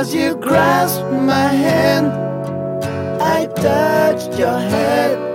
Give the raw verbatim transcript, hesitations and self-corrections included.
As you grasped my hand, I touched your head.